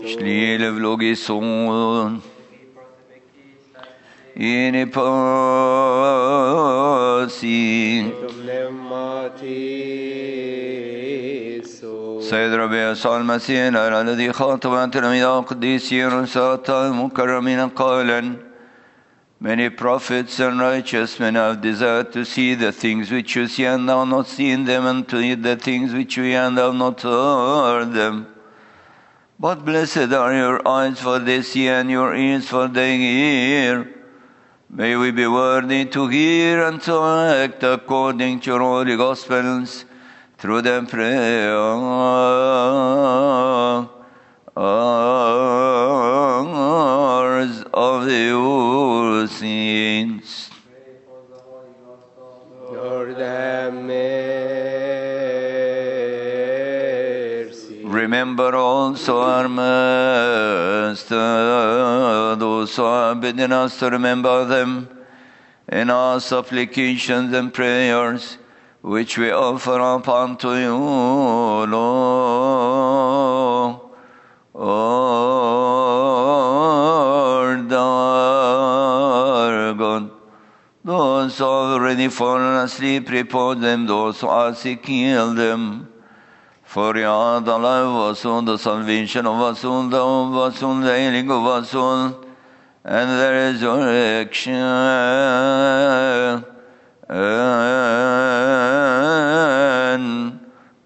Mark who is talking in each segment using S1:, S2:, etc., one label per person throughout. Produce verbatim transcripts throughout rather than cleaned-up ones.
S1: Shliele vlogison. Ine pasi. سيد ربي يسوع المسيح الذي خاطب تلاميذه القديسين رسالته المكرمين قائلا: Many prophets and righteous men have desired to see the things which you see and have not seen them, and to hear the things which you hear and have not heard them. But blessed are your eyes, for they see, and your ears, for they hear. May we be worthy to hear and to act according to your holy Gospels, through the prayers of the saints.
S2: Lord, have mercy.
S1: Remember also our Master, those who have bidden us to remember them in our supplications and prayers, which we offer up unto you, Lord, Lord our God. Those who have already fallen asleep, repose them. Those who are sick, heal them. For you are the life of our soul, the salvation of our soul, the hope of our soul, the healing of our soul, and the resurrection. And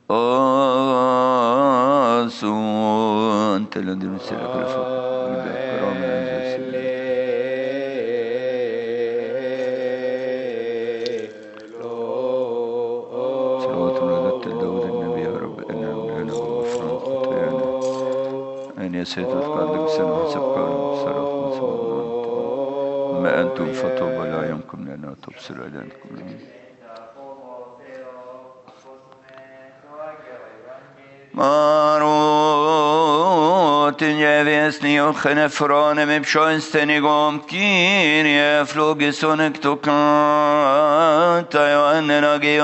S1: also أنت الذي نسألك الفضل والإكرام صلوات ولدت داود النبي يا رب إنا لنا غفران خطايانا أن يا سيد القادر سلم حسب قولهم صراط ما أنتم فطوب لا يمكن لنا تبصر إليكم. Marotin jevjesni ochene frane me pshoinsteni gom Kyrie flogisonek tokanta Johannen agio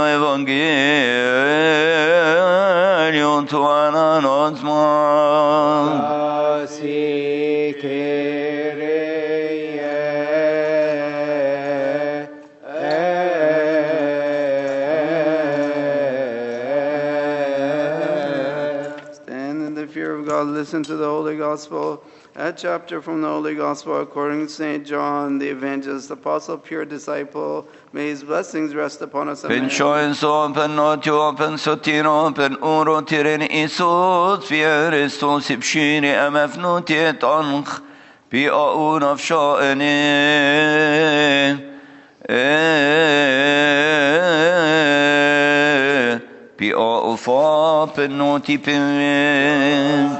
S1: evangelion tuana nozman.
S3: Listen to the Holy Gospel, a chapter from the Holy Gospel according to Saint John, the evangelist, apostle, pure disciple. May his blessings rest upon us. Amen.
S1: Penchoenso, penotio, pensotino, penuro tiren Isus, fieristos ipshini amefnutiet anch, pi aun of shaene. Pi aufa penoti pen.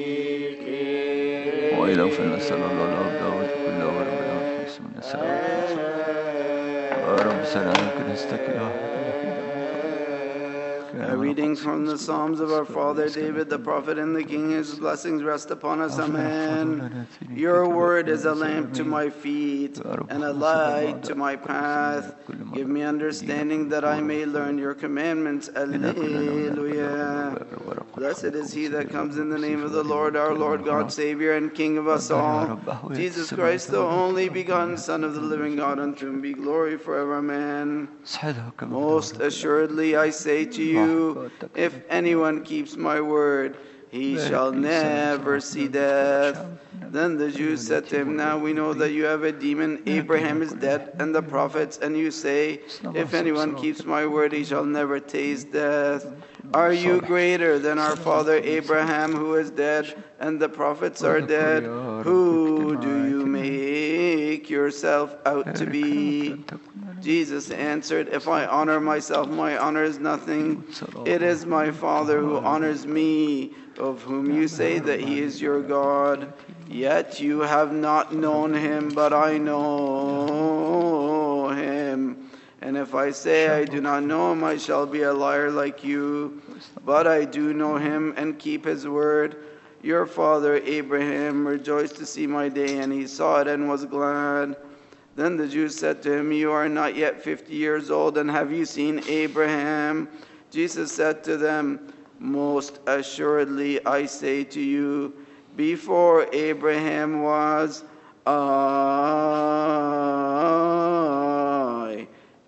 S1: وإلى فلنا صلى الله عليه داود كله ورب العالمين بسم الله السلام ورب سلام كنستك
S3: A reading from the Psalms of our father David, the prophet and the king. His blessings rest upon us. Amen. Your word is a lamp to my feet and a light to my path. Give me understanding that I may learn your commandments. Alleluia. Blessed is he that comes in the name of the Lord, our Lord God, Savior and King of us all. Jesus Christ, the only begotten Son of the living God, unto whom be glory forever. Amen. Most assuredly I say to you, if anyone keeps my word, he shall never see death. Then the Jews said to him, now we know that you have a demon. Abraham is dead, and the prophets, and you say, if anyone keeps my word, he shall never taste death. Are you greater than our father Abraham, who is dead, and the prophets are dead? Who do you make yourself out to be? Jesus answered, if I honor myself, my honor is nothing. It is my Father who honors me, of whom you say that he is your God. Yet you have not known him, but I know him. And if I say I do not know him, I shall be a liar like you. But I do know him and keep his word. Your father Abraham rejoiced to see my day, and he saw it and was glad. Then the Jews said to him, you are not yet fifty years old, and have you seen Abraham? Jesus said to them, most assuredly I say to you, Before Abraham was, I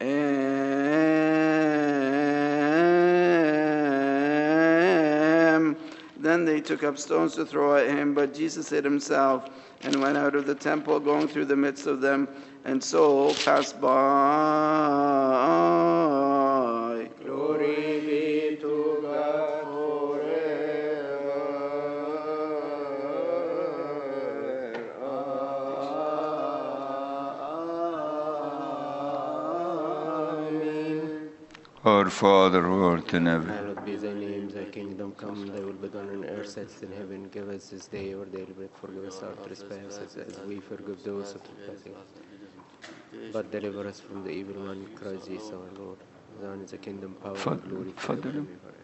S3: am. Then they took up stones to throw at him, but Jesus hid himself and went out of the temple, going through the midst of them, and so passed by. Glory be to God forever. Amen.
S1: Our Father who art in heaven,
S2: Hallowed be thy name, thy kingdom come, thy will be done on earth as in heaven. Give us this day our daily bread, forgive us our trespasses as we forgive those who trespass against us. But deliver us from the evil one, Christ Jesus our Lord. Thine is the kingdom, power, and glory forever.
S1: Father,
S2: and ever.